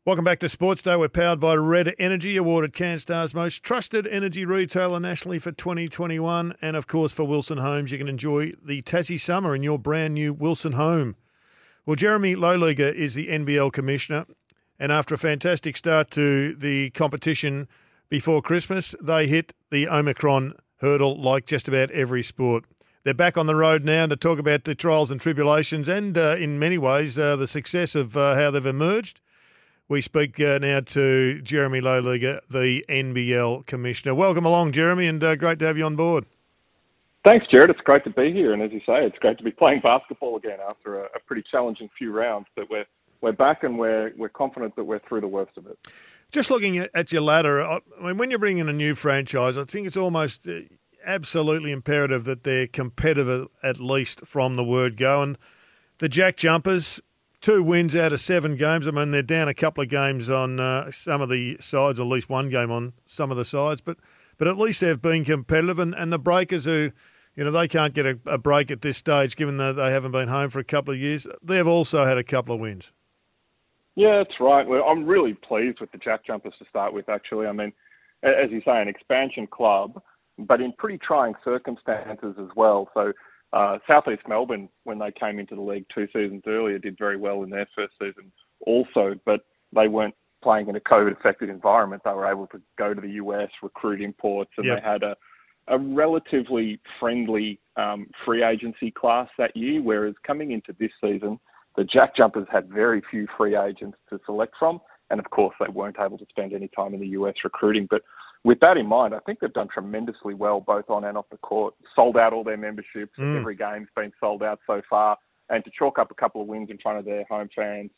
Welcome back to Sports Day. We're powered by Red Energy, awarded CanStar's most trusted energy retailer nationally for 2021. And, of course, for Wilson Homes, you can enjoy the Tassie summer in your brand new Wilson home. Well, Jeremy Lowliga is the NBL Commissioner, and after a fantastic start to the competition before Christmas, they hit the Omicron hurdle like just about every sport. They're back on the road now to talk about the trials and tribulations and, in many ways, the success of how they've emerged. We speak now to Jeremy Lowliga, the NBL Commissioner. Welcome along, Jeremy, and great to have you on board. Thanks, Jared. It's great to be here, and as you say, it's great to be playing basketball again after a pretty challenging few rounds. But we're back, and we're confident that we're through the worst of it. Just looking at your ladder, I mean, when you bring in a new franchise, I think it's almost absolutely imperative that they're competitive at least from the word go. And the Jack Jumpers, 2 wins out of 7 games. I mean, they're down a couple of games on some of the sides, or at least 1 game on some of the sides, but at least they've been competitive. And the Breakers, who, you know, they can't get a break at this stage, given that they haven't been home for a couple of years, they've also had a couple of wins. Yeah, that's right. Well, I'm really pleased with the Jack Jumpers to start with, actually. I mean, as you say, an expansion club, but in pretty trying circumstances as well. So South East Melbourne, when they came into the league 2 seasons earlier, did very well in their first season also, but they weren't playing in a COVID-affected environment. They were able to go to the US, recruit imports, and They had a relatively friendly free agency class that year, whereas coming into this season, the Jack Jumpers had very few free agents to select from, and of course they weren't able to spend any time in the US recruiting. But with that in mind, I think they've done tremendously well, both on and off the court. Sold out all their memberships. Every game's been sold out so far. And to chalk up a couple of wins in front of their home fans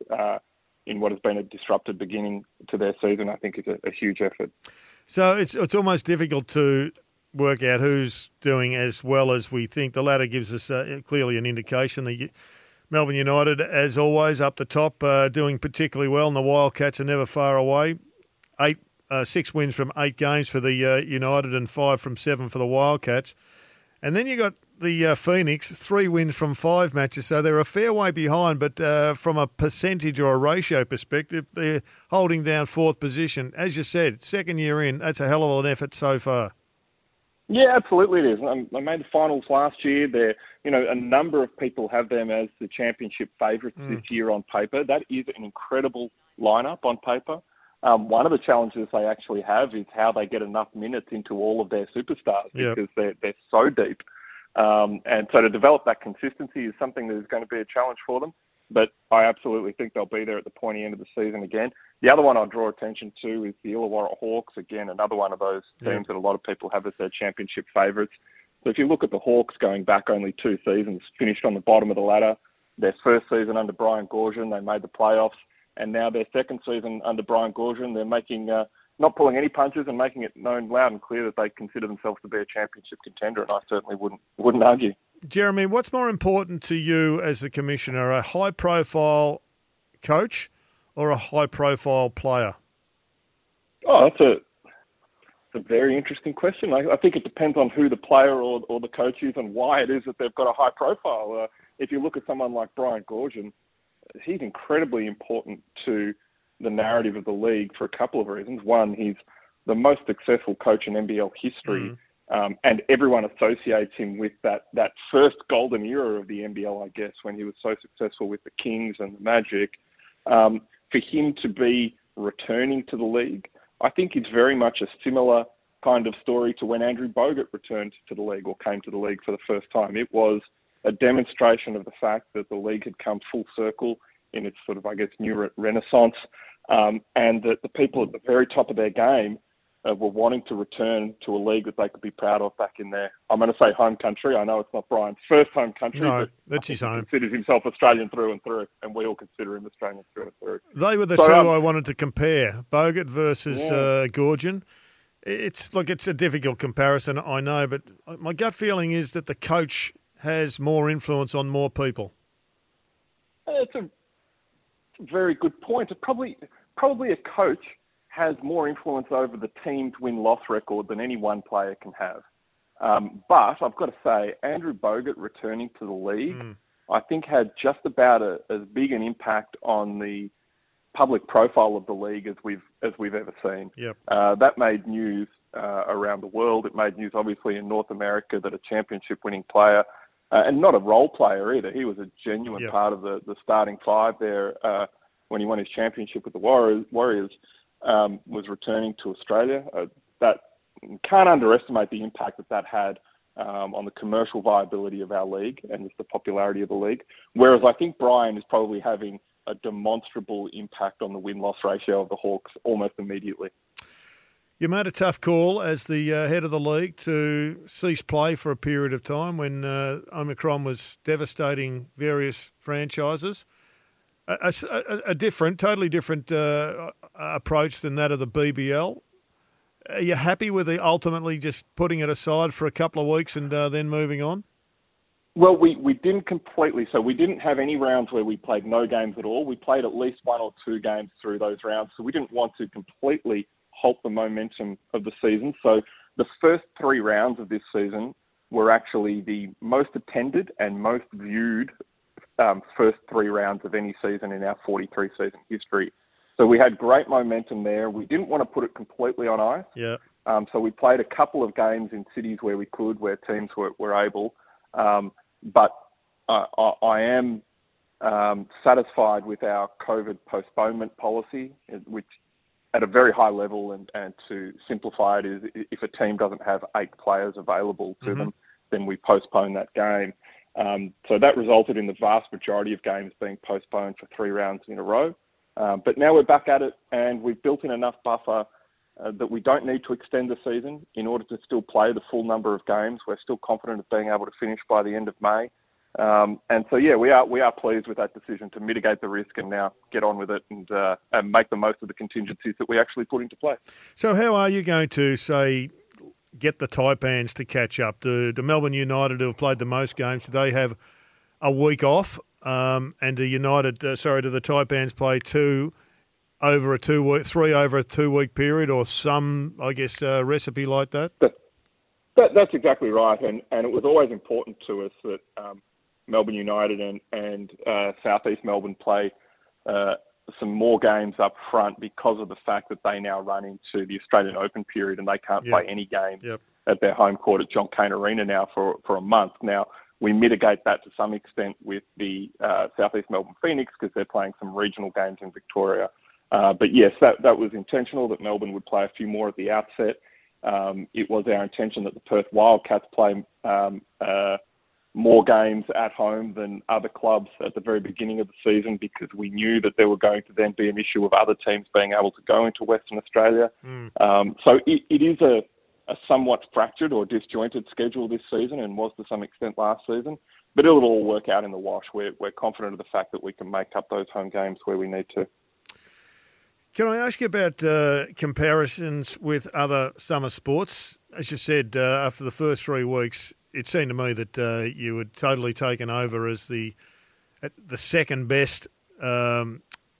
in what has been a disrupted beginning to their season, I think is a huge effort. So it's almost difficult to work out who's doing as well as we think. The ladder gives us clearly an indication. The Melbourne United, as always, up the top, doing particularly well, and the Wildcats are never far away. 6 wins from 8 games for the United and 5 from 7 for the Wildcats. And then you got the Phoenix, 3 wins from 5 matches. So they're a fair way behind, but from a percentage or a ratio perspective, they're holding down 4th position. As you said, second year in, that's a hell of an effort so far. Yeah, absolutely it is. They made the finals last year. A number of people have them as the championship favourites this year on paper. That is an incredible lineup on paper. One of the challenges they actually have is how they get enough minutes into all of their superstars because they're so deep. And so to develop that consistency is something that is going to be a challenge for them. But I absolutely think they'll be there at the pointy end of the season again. The other one I'll draw attention to is the Illawarra Hawks. Again, another one of those teams that a lot of people have as their championship favourites. So if you look at the Hawks going back only 2 seasons, finished on the bottom of the ladder. Their first season under Brian Goorjian, they made the playoffs. And now their second season under Brian Goorjian, they're making not pulling any punches and making it known loud and clear that they consider themselves to be a championship contender, and I certainly wouldn't argue. Jeremy, what's more important to you as the commissioner, a high-profile coach or a high-profile player? Oh, that's a very interesting question. I think it depends on who the player or the coach is and why it is that they've got a high profile. If you look at someone like Brian Goorjian, he's incredibly important to the narrative of the league for a couple of reasons. One, he's the most successful coach in NBL history, and everyone associates him with that first golden era of the NBL, I guess, when he was so successful with the Kings and the Magic. For him to be returning to the league, I think it's very much a similar kind of story to when Andrew Bogut returned to the league or came to the league for the first time. It was a demonstration of the fact that the league had come full circle in its sort of, I guess, new renaissance, and that the people at the very top of their game were wanting to return to a league that they could be proud of back in their, I'm going to say home country. I know it's not Brian's first home country, no, but that's his home. He considers himself Australian through and through, and we all consider him Australian through and through. They were the two I wanted to compare, Bogut versus Goorjian. It's a difficult comparison, I know, but my gut feeling is that the coach has more influence on more people. It's a very good point. Probably a coach has more influence over the team's win-loss record than any one player can have. But I've got to say, Andrew Bogut returning to the league, I think had just about as big an impact on the public profile of the league as we've ever seen. Yep. That made news around the world. It made news, obviously, in North America that a championship-winning player, and not a role player either, he was a genuine part of the starting five there when he won his championship with the Warriors, was returning to Australia. That can't underestimate the impact that had on the commercial viability of our league and just the popularity of the league. Whereas I think Brian is probably having a demonstrable impact on the win-loss ratio of the Hawks almost immediately. You made a tough call as the head of the league to cease play for a period of time when Omicron was devastating various franchises. A different, totally different approach than that of the BBL. Are you happy with ultimately just putting it aside for a couple of weeks and then moving on? Well, we didn't completely. So we didn't have any rounds where we played no games at all. We played at least one or two games through those rounds. So we didn't want to completely halt the momentum of the season. So the first three rounds of this season were actually the most attended and most viewed first three rounds of any season in our 43-season history. So we had great momentum there. We didn't want to put it completely on ice. Yeah. So we played a couple of games in cities where we could, where teams were able. But I am satisfied with our COVID postponement policy, which at a very high level, and to simplify it, is if a team doesn't have 8 players available to them, then we postpone that game. So that resulted in the vast majority of games being postponed for 3 rounds in a row. But now we're back at it, and we've built in enough buffer that we don't need to extend the season in order to still play the full number of games. We're still confident of being able to finish by the end of May. And so, yeah, we are pleased with that decision to mitigate the risk and now get on with it and make the most of the contingencies that we actually put into play. So how are you going to, say, get the Taipans to catch up? The Melbourne United, who have played the most games, do they have a week off? And do the Taipans play 3 over a 2-week period, or some, I guess, recipe like that? That's exactly right. And it was always important to us that Melbourne United and South East Melbourne play some more games up front because of the fact that they now run into the Australian Open period and they can't play any games at their home court at John Cain Arena now for a month. Now, we mitigate that to some extent with the South East Melbourne Phoenix because they're playing some regional games in Victoria. But yes, that was intentional that Melbourne would play a few more at the outset. It was our intention that the Perth Wildcats play more games at home than other clubs at the very beginning of the season because we knew that there were going to then be an issue of other teams being able to go into Western Australia. So it is a somewhat fractured or disjointed schedule this season and was to some extent last season, but it'll all work out in the wash. We're confident of the fact that we can make up those home games where we need to. Can I ask you about comparisons with other summer sports? As you said, after the first 3 weeks, it seemed to me that you had totally taken over as the second best code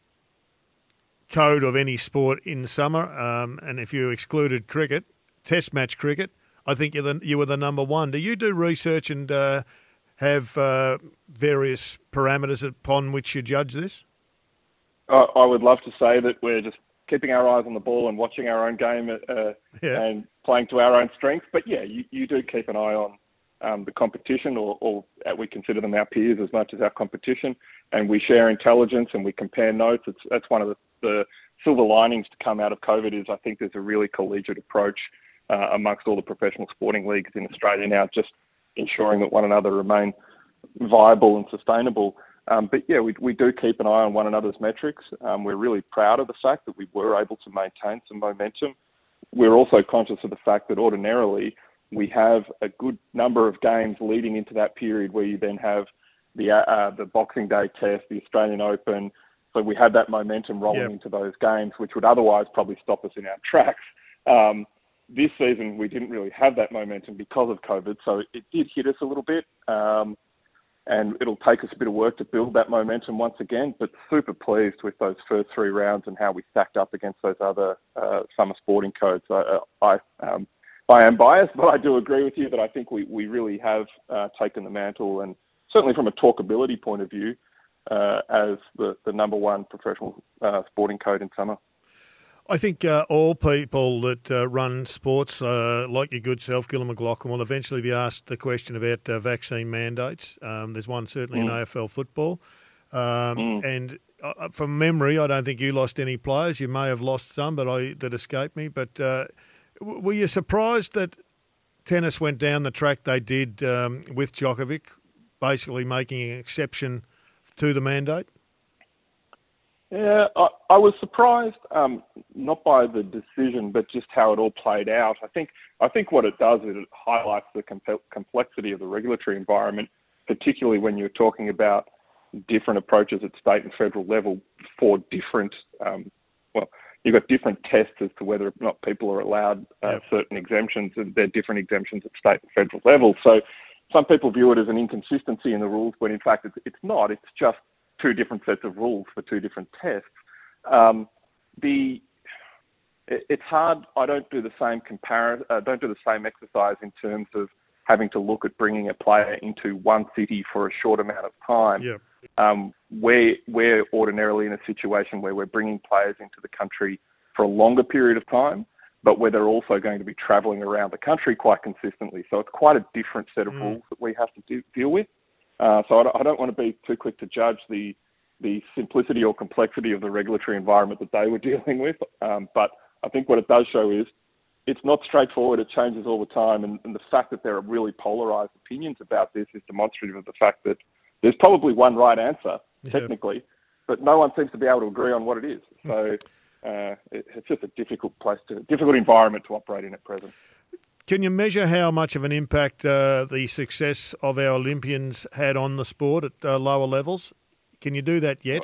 of any sport in summer. And if you excluded cricket, Test match cricket, I think you were the number one. Do you do research and have various parameters upon which you judge this? I would love to say that we're just keeping our eyes on the ball and watching our own game and playing to our own strengths. But yeah, you do keep an eye on the competition, or we consider them our peers as much as our competition, and we share intelligence and we compare notes. That's one of the silver linings to come out of COVID is I think there's a really collegiate approach amongst all the professional sporting leagues in Australia now, just ensuring that one another remain viable and sustainable. But yeah, we do keep an eye on one another's metrics. We're really proud of the fact that we were able to maintain some momentum. We're also conscious of the fact that ordinarily we have a good number of games leading into that period where you then have the Boxing Day test, the Australian Open. So we had that momentum rolling into those games, which would otherwise probably stop us in our tracks. This season, we didn't really have that momentum because of COVID, so it did hit us a little bit. And it'll take us a bit of work to build that momentum once again, but super pleased with those first 3 rounds and how we stacked up against those other summer sporting codes. I am biased, but I do agree with you that I think we really have taken the mantle, and certainly from a talkability point of view, as the number one professional sporting code in summer. I think all people that run sports, like your good self, Gillon McLachlan, will eventually be asked the question about vaccine mandates. There's one certainly in AFL football. And from memory, I don't think you lost any players. You may have lost some that escaped me. But were you surprised that tennis went down the track they did with Djokovic, basically making an exception to the mandate? Yeah, I was surprised, not by the decision, but just how it all played out. I think what it does is it highlights the complexity of the regulatory environment, particularly when you're talking about different approaches at state and federal level for different, you've got different tests as to whether or not people are allowed certain exemptions, and there are different exemptions at state and federal level. So some people view it as an inconsistency in the rules, when in fact it's not. It's just two different sets of rules for two different tests. It's hard. I don't do the same exercise in terms of having to look at bringing a player into one city for a short amount of time. Yeah. We're ordinarily in a situation where we're bringing players into the country for a longer period of time, but where they're also going to be travelling around the country quite consistently. So it's quite a different set of rules that we have to deal with. So I don't want to be too quick to judge the simplicity or complexity of the regulatory environment that they were dealing with. But I think what it does show is it's not straightforward. It changes all the time. And the fact that there are really polarised opinions about this is demonstrative of the fact that there's probably one right answer, technically, but no one seems to be able to agree on what it is. So it's just a difficult environment to operate in at present. Can you measure how much of an impact the success of our Olympians had on the sport at lower levels? Can you do that yet?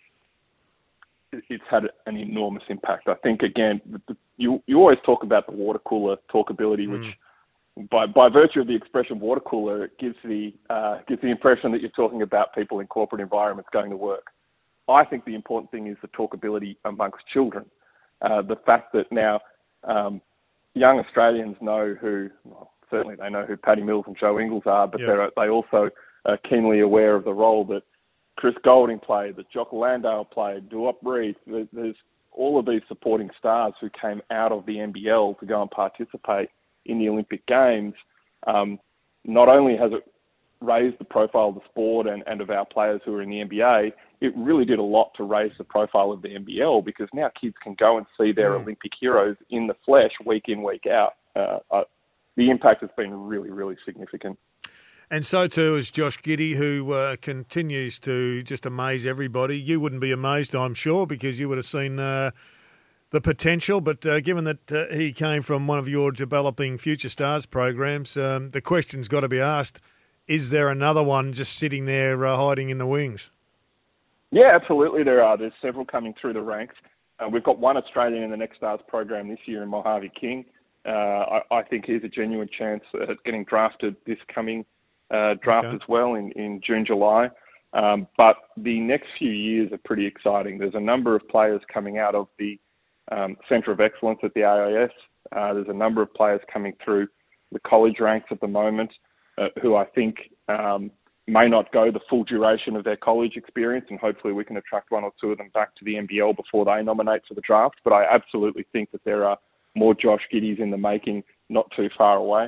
It's had an enormous impact. I think, again, you always talk about the water cooler talkability, which by virtue of the expression water cooler, it gives the impression that you're talking about people in corporate environments going to work. I think the important thing is the talkability amongst children. The fact that now young Australians know certainly they know who Paddy Mills and Joe Ingles are, but they also are keenly aware of the role that Chris Goulding played, that Jock Landale played, Duop Reith. There's all of these supporting stars who came out of the NBL to go and participate in the Olympic Games. Not only has it raised the profile of the sport and of our players who are in the NBA, it really did a lot to raise the profile of the NBL, because now kids can go and see their Olympic heroes in the flesh week in, week out. The impact has been really, really significant. And so too is Josh Giddey, who continues to just amaze everybody. You wouldn't be amazed, I'm sure, because you would have seen the potential. But given that he came from one of your developing Future Stars programs, the question's got to be asked, is there another one just sitting there hiding in the wings? Yeah, absolutely there are. There's several coming through the ranks. We've got one Australian in the Next Stars program this year in Mojave King. I think he's a genuine chance at getting drafted this coming draft as well in June, July. But the next few years are pretty exciting. There's a number of players coming out of the Centre of Excellence at the AIS. There's a number of players coming through the college ranks at the moment who I think may not go the full duration of their college experience, and hopefully we can attract one or two of them back to the NBL before they nominate for the draft. But I absolutely think that there are more Josh Giddeys in the making, not too far away.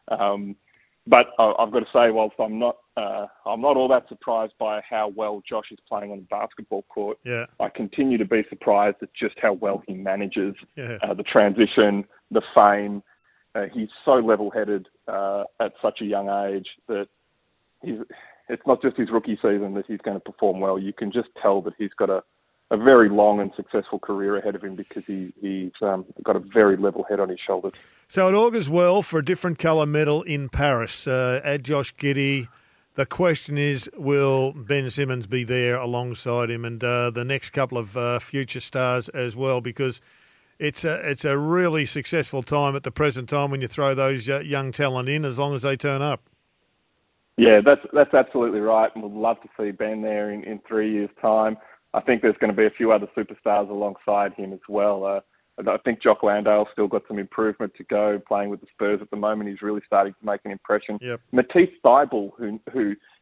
But I've got to say, whilst I'm not all that surprised by how well Josh is playing on the basketball court, I continue to be surprised at just how well he manages the transition, the fame. He's so level-headed at such a young age that it's not just his rookie season that he's going to perform well. You can just tell that he's got a very long and successful career ahead of him, because he's got a very level head on his shoulders. So it augurs well for a different colour medal in Paris. Add Josh Giddey. The question is, will Ben Simmons be there alongside him, and the next couple of future stars as well? Because it's a really successful time at the present time when you throw those young talent in, as long as they turn up. Yeah, that's absolutely right, and we'd love to see Ben there in 3 years' time. I think there's going to be a few other superstars alongside him as well. I think Jock Landale's still got some improvement to go playing with the Spurs at the moment. He's really starting to make an impression. Yep. Matisse Thybulle, who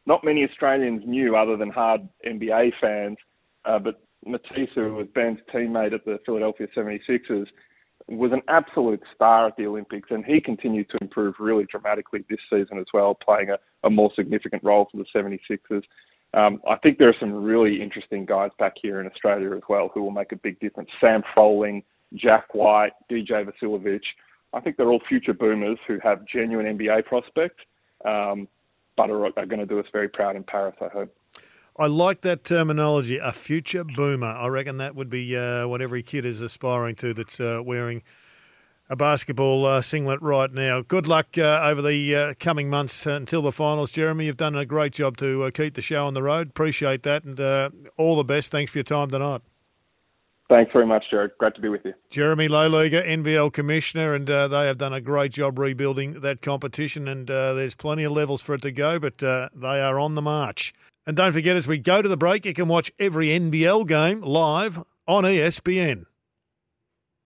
not many Australians knew other than hard NBA fans, but Matisse, who was Ben's teammate at the Philadelphia 76ers, was an absolute star at the Olympics, and he continued to improve really dramatically this season as well, playing a more significant role for the 76ers. I think there are some really interesting guys back here in Australia as well who will make a big difference. Sam Froling, Jack White, DJ Vasiljevic. I think they're all future boomers who have genuine NBA prospects, but are going to do us very proud in Paris, I hope. I like that terminology, a future boomer. I reckon that would be what every kid is aspiring to that's wearing a basketball singlet right now. Good luck over the coming months until the finals, Jeremy. You've done a great job to keep the show on the road. Appreciate that, and all the best. Thanks for your time tonight. Thanks very much, Jared. Great to be with you. Jeremy Lowliga, NBL Commissioner, and they have done a great job rebuilding that competition, and there's plenty of levels for it to go, but they are on the march. And don't forget, as we go to the break, you can watch every NBL game live on ESPN.